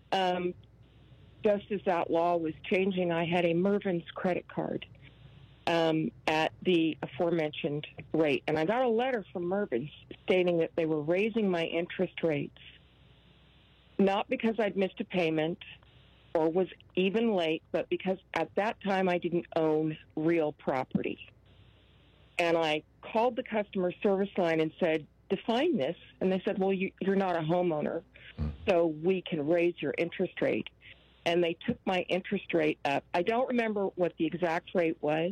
just as that law was changing, I had a Mervyn's credit card at the aforementioned rate. And I got a letter from Mervyn's stating that they were raising my interest rates, not because I'd missed a payment or was even late, but because at that time I didn't own real property. And I called the customer service line and said, define this. And they said, well, you're not a homeowner, so we can raise your interest rate. And they took my interest rate up. I don't remember what the exact rate was,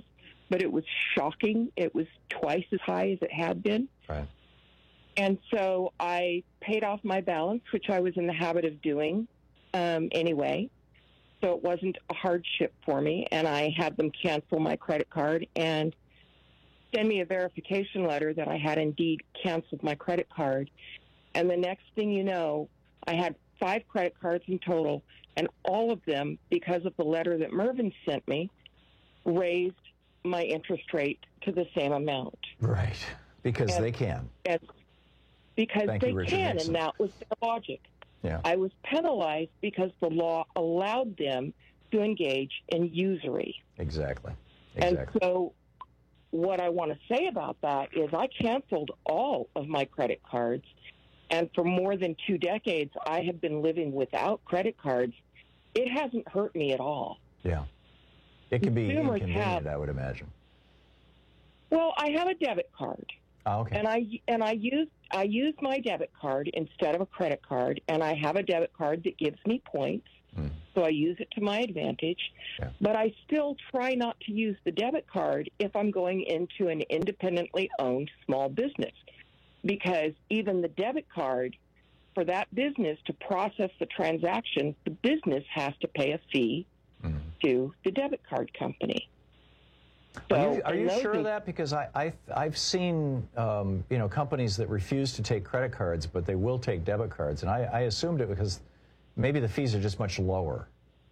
but it was shocking. It was twice as high as it had been.
Right.
And so I paid off my balance, which I was in the habit of doing anyway. So it wasn't a hardship for me. And I had them cancel my credit card and send me a verification letter that I had indeed canceled my credit card. And the next thing you know, I had 5 credit cards in total, and all of them, because of the letter that Mervyn sent me, raised my interest rate to the same amount.
Right. Because they can.
Because
Thank
they
you, Richard
can,
Nixon.
and that was their logic.
Yeah.
I was penalized because the law allowed them to engage in usury.
Exactly.
And so what I want to say about that is I canceled all of my credit cards, and for more than 2 decades, I have been living without credit cards. It hasn't hurt me at all.
Yeah. It can be
Consumers
inconvenient, I would imagine.
Well, I have a debit card.
Oh, okay.
And I use my debit card instead of a credit card, and I have a debit card that gives me points, so I use it to my advantage.
Yeah.
But I still try not to use the debit card if I'm going into an independently owned small business, because even the debit card, for that business to process the transaction, the business has to pay a fee to the debit card company. So,
Are you sure of that? Because I've seen companies that refuse to take credit cards, but they will take debit cards, and I assumed it because maybe the fees are just much lower.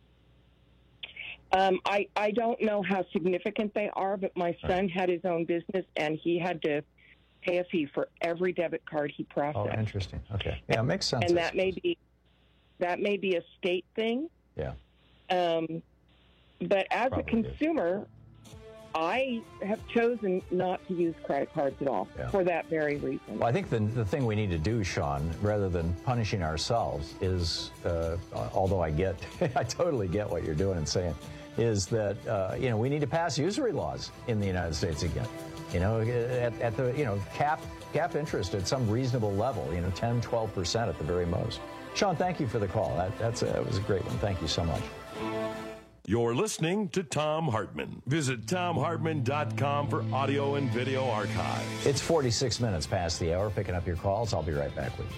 I don't know how significant they are, but my son had his own business, and he had to pay a fee for every debit card he processed.
Oh, interesting. Okay, yeah, it makes sense.
And that may be a state thing.
Yeah.
But as a consumer, I have chosen not to use credit cards at all for that very reason.
Well, I think the thing we need to do, Sean, rather than punishing ourselves, is, although I totally get what you're doing and saying, is that we need to pass usury laws in the United States again. At the cap interest at some reasonable level, 10, 12% at the very most. Sean, thank you for the call. That was a great one. Thank you so much.
You're listening to Thom Hartmann. Visit ThomHartmann.com for audio and video archives.
It's 46 minutes past the hour. Picking up your calls. I'll be right back with you.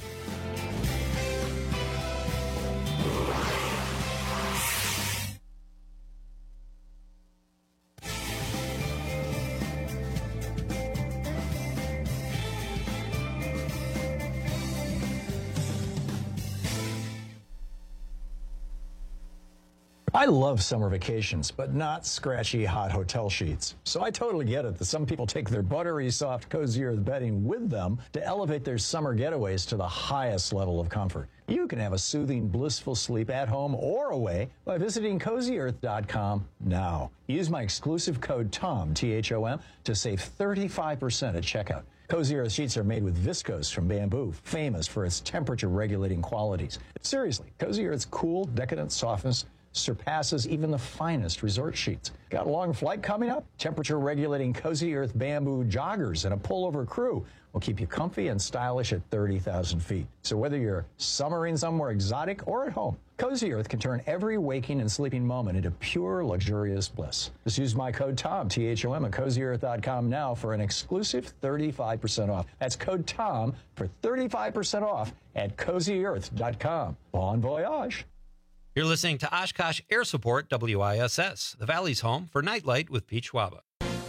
I love summer vacations, but not scratchy, hot hotel sheets. So I totally get it that some people take their buttery, soft, Cozy Earth bedding with them to elevate their summer getaways to the highest level of comfort. You can have a soothing, blissful sleep at home or away by visiting CozyEarth.com now. Use my exclusive code TOM, T-H-O-M, to save 35% at checkout. Cozy Earth sheets are made with viscose from bamboo, famous for its temperature-regulating qualities. Seriously, Cozy Earth's cool, decadent softness surpasses even the finest resort sheets. Got a long flight coming up? Temperature-regulating Cozy Earth bamboo joggers and a pullover crew will keep you comfy and stylish at 30,000 feet. So whether you're summering somewhere exotic or at home, Cozy Earth can turn every waking and sleeping moment into pure, luxurious bliss. Just use my code TOM, T-H-O-M, at CozyEarth.com now for an exclusive 35% off. That's code TOM for 35% off at CozyEarth.com. Bon voyage.
You're listening to Oshkosh Air Support WISS, the Valley's home for Nightlight with Pete Schwaba.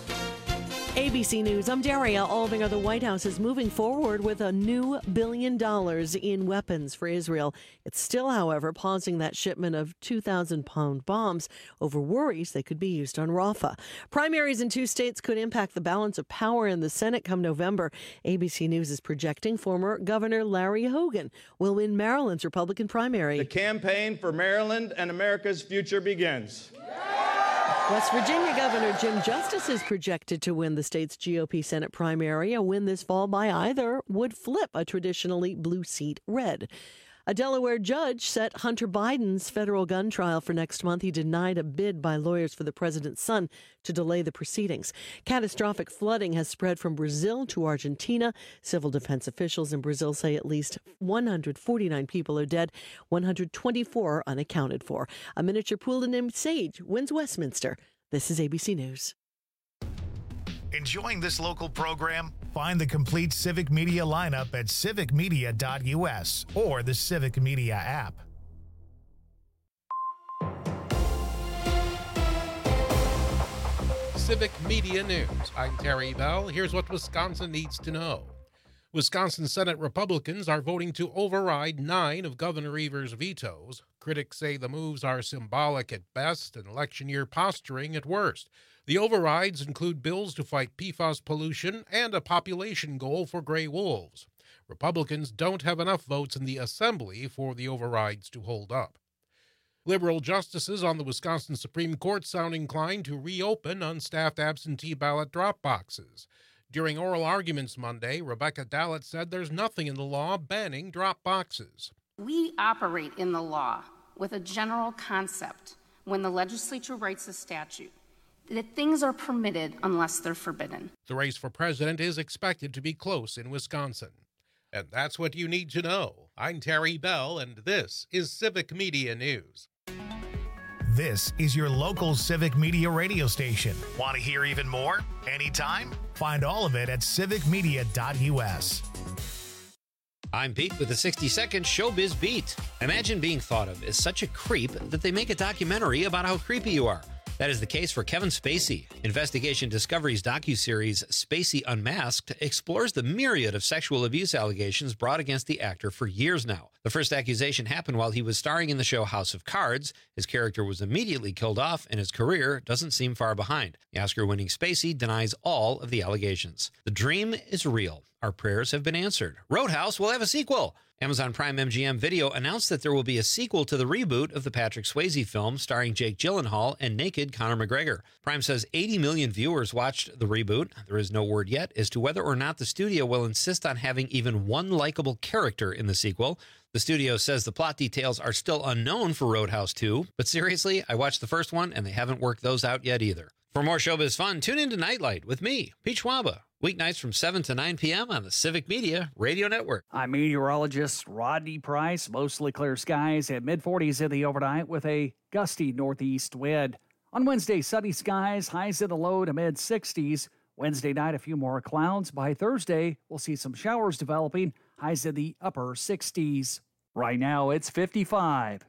ABC News, I'm Daria Aldinger. The White House is moving forward with a new $1 billion in weapons for Israel. It's still, however, pausing that shipment of 2,000-pound bombs over worries they could be used on Rafah. Primaries in 2 states could impact the balance of power in the Senate come November. ABC News is projecting former Governor Larry Hogan will win Maryland's Republican primary.
The campaign for Maryland and America's future begins.
West Virginia Governor Jim Justice is projected to win the state's GOP Senate primary. A win this fall by either would flip a traditionally blue seat red. A Delaware judge set Hunter Biden's federal gun trial for next month. He denied a bid by lawyers for the president's son to delay the proceedings. Catastrophic flooding has spread from Brazil to Argentina. Civil defense officials in Brazil say at least 149 people are dead, 124 unaccounted for. A miniature pool named Sage wins Westminster. This is ABC News.
Enjoying this local program? Find the complete Civic Media lineup at civicmedia.us or the Civic Media app.
Civic Media News. I'm Terry Bell. Here's what Wisconsin needs to know. Wisconsin Senate Republicans are voting to override 9 of Governor Evers' vetoes. Critics say the moves are symbolic at best and election year posturing at worst. The overrides include bills to fight PFAS pollution and a population goal for gray wolves. Republicans don't have enough votes in the Assembly for the overrides to hold up. Liberal justices on the Wisconsin Supreme Court sound inclined to reopen unstaffed absentee ballot drop boxes. During oral arguments Monday, Rebecca Dallett said there's nothing in the law banning drop boxes.
We operate in the law with a general concept when the legislature writes a statute that things are permitted unless they're forbidden.
The race for president is expected to be close in Wisconsin. And that's what you need to know. I'm Terry Bell, and this is Civic Media News.
This is your local Civic Media radio station. Want to hear even more? Anytime? Find all of it at civicmedia.us.
I'm Pete with a 60-second Showbiz Beat. Imagine being thought of as such a creep that they make a documentary about how creepy you are. That is the case for Kevin Spacey. Investigation Discovery's docuseries Spacey Unmasked explores the myriad of sexual abuse allegations brought against the actor for years now. The first accusation happened while he was starring in the show House of Cards. His character was immediately killed off, and his career doesn't seem far behind. The Oscar-winning Spacey denies all of the allegations. The dream is real. Our prayers have been answered. Roadhouse will have a sequel. Amazon Prime MGM Video announced that there will be a sequel to the reboot of the Patrick Swayze film starring Jake Gyllenhaal and naked Conor McGregor. Prime says 80 million viewers watched the reboot. There is no word yet as to whether or not the studio will insist on having even one likable character in the sequel. The studio says the plot details are still unknown for Roadhouse 2, but seriously, I watched the first one and they haven't worked those out yet either. For more showbiz fun, tune into Nightlight with me, Pete Schwaba. Weeknights from 7 to 9 p.m. on the Civic Media Radio Network.
I'm meteorologist Rodney Price. Mostly clear skies at mid-40s in the overnight with a gusty northeast wind. On Wednesday, sunny skies, highs in the low to mid-60s. Wednesday night, a few more clouds. By Thursday, we'll see some showers developing, highs in the upper 60s. Right now, it's 55.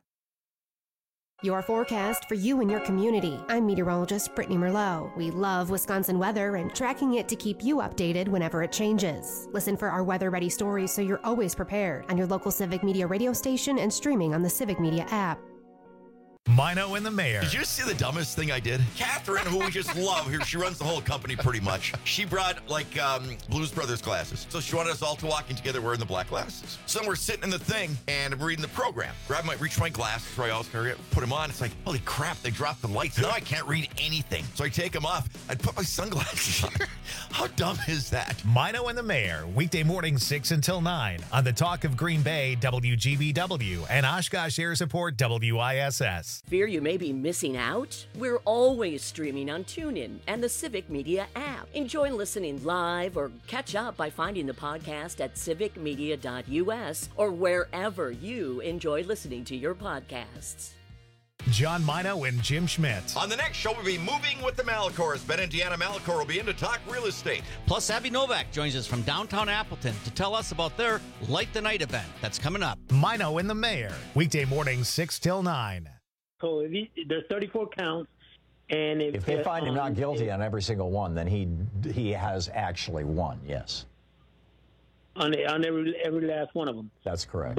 Your forecast for you and your community. I'm meteorologist Brittany Merlot. We love Wisconsin weather and tracking it to keep you updated whenever it changes. Listen for our weather-ready stories so you're always prepared on your local Civic Media radio station and streaming on the Civic Media app.
Mino and the Mayor.
Did you see the dumbest thing I did? Catherine, who we just love here, she runs the whole company pretty much. She brought Blues Brothers glasses. So she wanted us all to walk in together wearing the black glasses. So we're sitting in the thing and I'm reading the program. Reach my glasses, put them on. It's like, holy crap, they dropped the lights. Now I can't read anything. So I take them off. I'd put my sunglasses on. How dumb is that?
Mino and the Mayor, weekday mornings 6 until 9 on the Talk of Green Bay, WGBW, and Oshkosh Air Support, WISS.
Fear you may be missing out? We're always streaming on TuneIn and the Civic Media app. Enjoy listening live or catch up by finding the podcast at civicmedia.us or wherever you enjoy listening to your podcasts.
John Mino and Jim Schmidt.
On the next show, we'll be moving with the Malcors. Ben and Deanna Malcor will be in to talk real estate.
Plus, Abby Novak joins us from downtown Appleton to tell us about their Light the Night event that's coming up.
Mino and the Mayor, weekday mornings 6 till 9.
So there's 34 counts, and
if they find him not guilty on every single one, then he has actually won. Yes.
On every last one of them.
That's correct.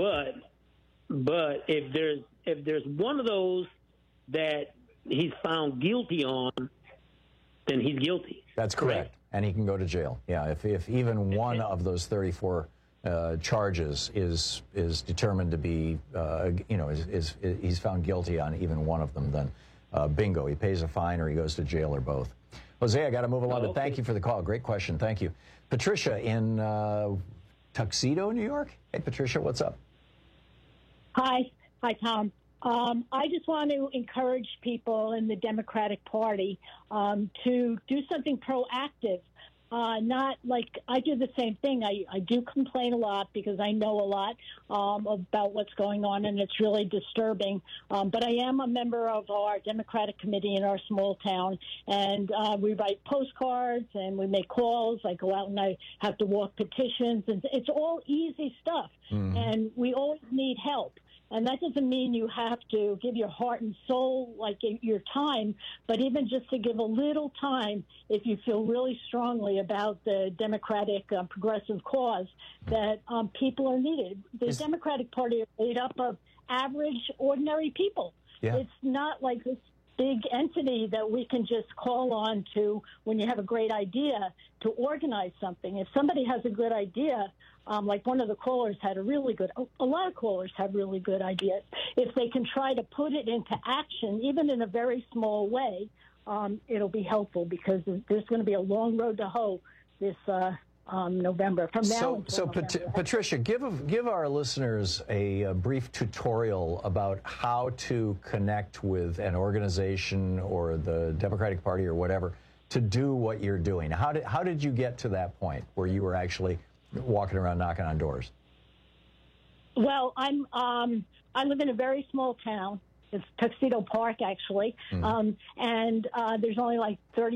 But if there's one of those that he's found guilty on, then he's guilty.
That's correct, and he can go to jail. Yeah, if even one of those 34 charges is determined to be, he's found guilty on even one of them, then bingo, he pays a fine or he goes to jail or both. Jose, I got to move along, but thank you for the call. Great question. Thank you. Patricia in Tuxedo, New York. Hey, Patricia, what's up?
Hi, Tom. I just want to encourage people in the Democratic Party to do something proactive. Not like I do the same thing. I do complain a lot because I know a lot about what's going on, and it's really disturbing. But I am a member of our Democratic committee in our small town, and we write postcards and we make calls. I go out and I have to walk petitions, and it's all easy stuff. And we always need help. And that doesn't mean you have to give your heart and soul, like your time, but even just to give a little time, if you feel really strongly about the Democratic progressive cause, that people are needed. The Democratic Party is made up of average, ordinary people.
Yeah.
It's not like this big entity that we can just call on to when you have a great idea to organize something. If somebody has a good idea, like one of the callers had a lot of callers have really good ideas. If they can try to put it into action, even in a very small way, it'll be helpful because there's going to be a long road to hoe this November. From now until November.
Patricia, give our listeners a brief tutorial about how to connect with an organization or the Democratic Party or whatever to do what you're doing. How did you get to that point where you were actually walking around knocking on doors?
Well, I live in a very small town. It's Tuxedo Park, actually, and there's only like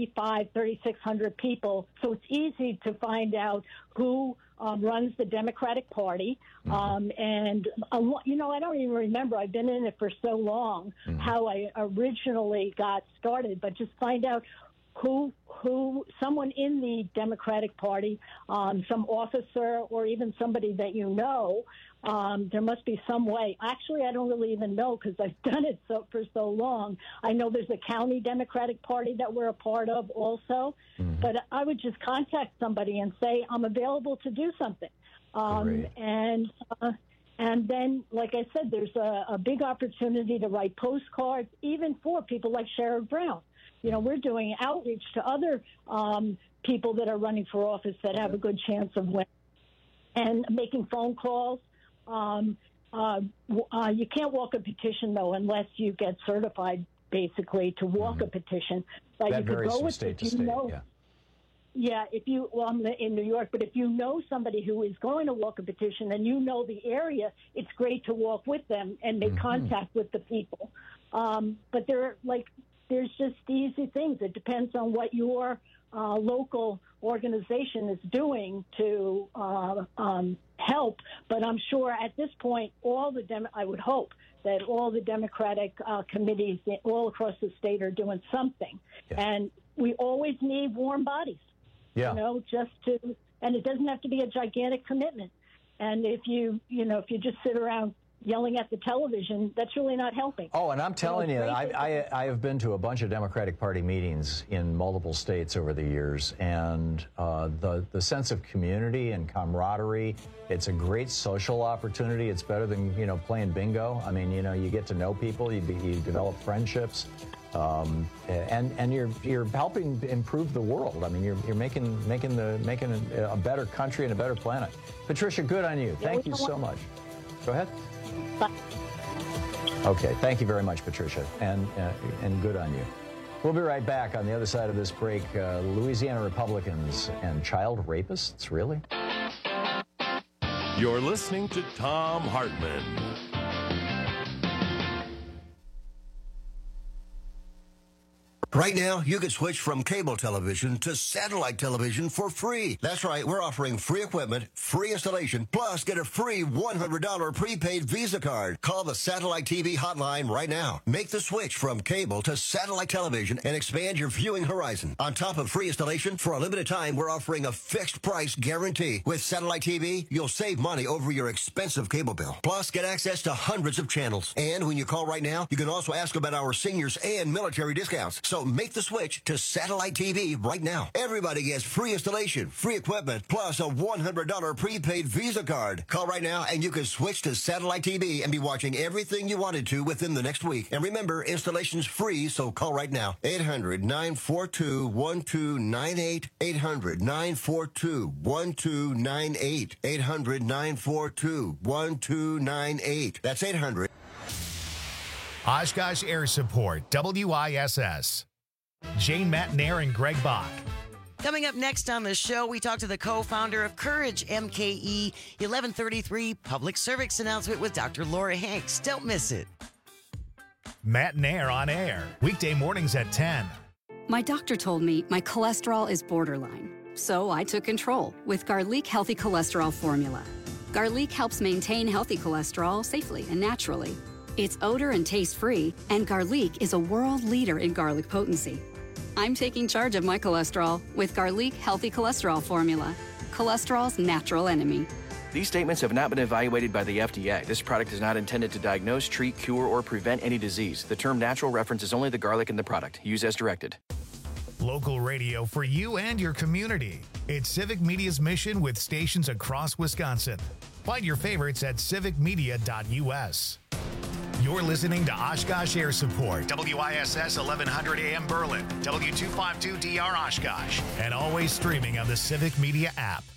3,600 people, so it's easy to find out who runs the Democratic Party. And, I don't even remember. I've been in it for so long how I originally got started, but just find out who someone in the Democratic Party, some officer or even somebody that you know, there must be some way. Actually, I don't really even know because I've done it for so long. I know there's a county Democratic Party that we're a part of also, but I would just contact somebody and say, I'm available to do something. And then, like I said, there's a big opportunity to write postcards, even for people like Sherrod Brown. We're doing outreach to other people that are running for office that have a good chance of winning, and making phone calls. You can't walk a petition, though, unless you get certified, basically, to walk a petition. But
that
you could
varies
go
from
with
state to
if you
state,
know. Yeah, I'm in New York, but if you know somebody who is going to walk a petition and you know the area, it's great to walk with them and make contact with the people. But there's just easy things. It depends on what your local organization is doing to help. But I'm sure at this point, I would hope that all the Democratic committees all across the state are doing something. And we always need warm bodies.
Yeah.
And it doesn't have to be a gigantic commitment. And if you just sit around yelling at the television, that's really not helping.
Oh, and I'm telling you, I have been to a bunch of Democratic Party meetings in multiple states over the years, and the sense of community and camaraderie, it's a great social opportunity. It's better than, playing bingo. I mean, you get to know people, you develop friendships, and you're helping improve the world. I mean, you're making a better country and a better planet. Patricia, good on you. Thank you so much. Go ahead. Okay, thank you very much, Patricia, and good on you. We'll be right back on the other side of this break. Louisiana Republicans and child rapists, really?
You're listening to Thom Hartmann.
Right now, you can switch from cable television to satellite television for free. That's right, we're offering free equipment, free installation, plus get a free $100 prepaid Visa card. Call the Satellite TV hotline right now. Make the switch from cable to satellite television and expand your viewing horizon. On top of free installation, for a limited time, we're offering a fixed price guarantee. With Satellite TV, you'll save money over your expensive cable bill. Plus, get access to hundreds of channels. And when you call right now, you can also ask about our seniors and military discounts. So make the switch to Satellite TV right now. Everybody gets free installation, free equipment, plus a $100 prepaid Visa card. Call right now and you can switch to Satellite TV and be watching everything you wanted to within the next week. And remember, installation's free, so call right now. 800-942-1298. 800-942-1298. 800-942-1298. That's 800.
Oshkosh Air Support, WISS. Jane Matnair and Greg Bach.
Coming up next on the show, we talk to the co-founder of Courage MKE, 1133 public service announcement with Dr. Laura Hanks. Don't miss it.
Matt and Air on air, weekday mornings at 10.
My doctor told me my cholesterol is borderline, so I took control with Garlic Healthy Cholesterol Formula. Garlic helps maintain healthy cholesterol safely and naturally. It's odor and taste-free, and Garlic is a world leader in garlic potency. I'm taking charge of my cholesterol with Garlic Healthy Cholesterol Formula, cholesterol's natural enemy.
These statements have not been evaluated by the FDA. This product is not intended to diagnose, treat, cure, or prevent any disease. The term natural references only the garlic in the product. Use as directed.
Local radio for you and your community. It's Civic Media's mission with stations across Wisconsin. Find your favorites at civicmedia.us. You're listening to Oshkosh Air Support, WISS 1100 AM Berlin, W252DR Oshkosh, and always streaming on the Civic Media app.